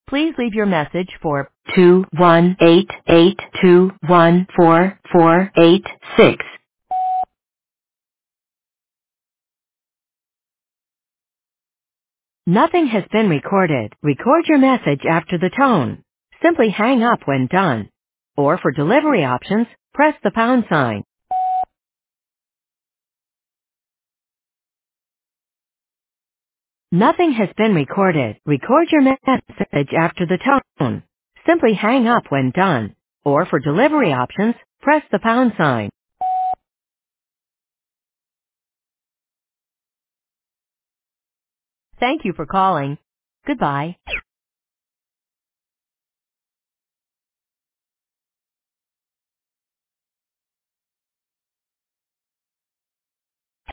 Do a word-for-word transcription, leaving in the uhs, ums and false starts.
Please leave your message for two one eight eight two one four four eight six. Nothing has been recorded. Record your message after the tone. Simply hang up when done. Or for delivery options, press the pound sign. Nothing has been recorded. Record your message after the tone. Simply hang up when done. Or for delivery options, press the pound sign. Thank you for calling. Goodbye.